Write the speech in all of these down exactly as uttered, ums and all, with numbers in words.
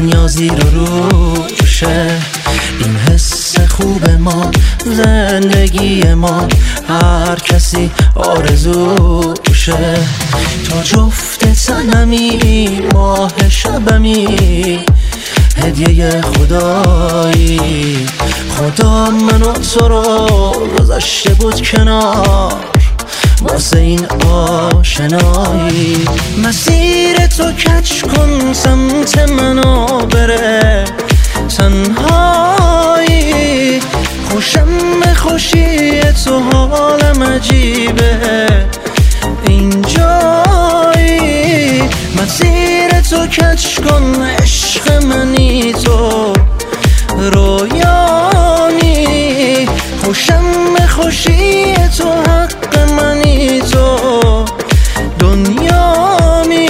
دنیا زیر و روشه. این حس خوب ما، زندگی ما، هر کسی آرزوشه. تا جفت تنمی، ماه شبمی، هدیه خدایی. خدا منو تو رو گذاشته بود کنار واسه این آشنایی. مسیر تو کج کن، سمت منو بره تنهایی. خوشم خوشی تو، حالم عجیبه اینجایی. مسیر تو کج کن، عشق منی تو، رویانی. خوشم خوشی تو، حق منی تو، دنیامی.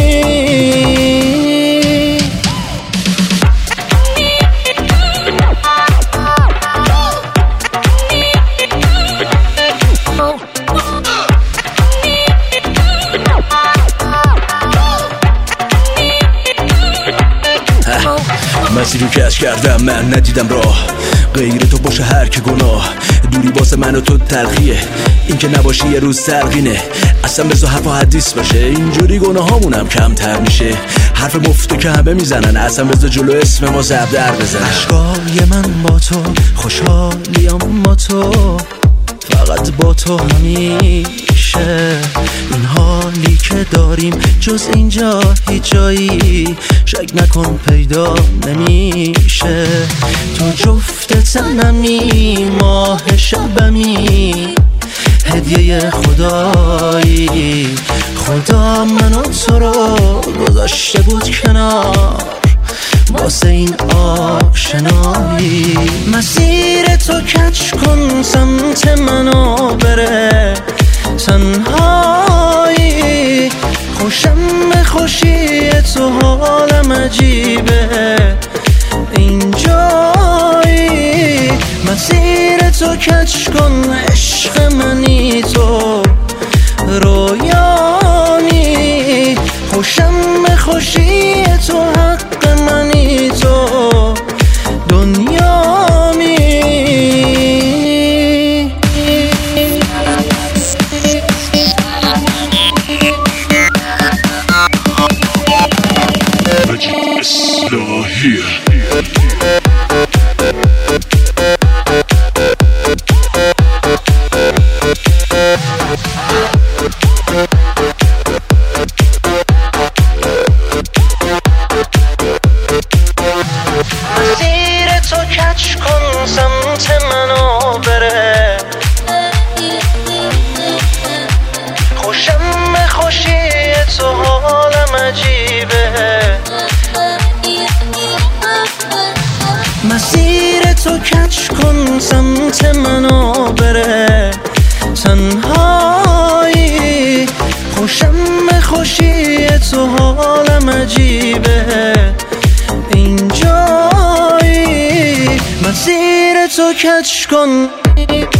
مسیری که کش کردم من ندیدم راه، غیر تو باشه هر که گناه. دوری واسه من و تو تلخیه، این که نباشی یه روز سرقینه. اصلا بذار حرف و حدیث باشه، اینجوری گناه هامونم کمتر میشه. حرف مفته که همه میزنن، اصلا بذار جلو اسم ما زب در بزن. عشقای من با تو، خوشحالیم با تو، فقط با تو همیشه. این حالی که داریم جز اینجا هیچ جایی شک نکن پیدا نمیشه. تو جفت تنمی، ماه شبمی، هدیه خدایی. خدا منو تو رو گذاشته بود کنار واسه این آشنایی. مسیر تو کج کن، سمت منو بره تنهایی. خوشم خوشی تو، حالم عجیبه اینجایی. مسیر تو کج کن، عشق منی تو، رویانی. خوشم خوشی تو، حق منی تو، دنیامی. مسیر تو کج کن، سمت منو بره. خوشم خوشی تو، حالم عجیبه. مسیر تو کج کن، سمت منو بره تنهایی. خوشم خوشی تو، حالم عجیبه اینجایی. مسیر تو کج کن.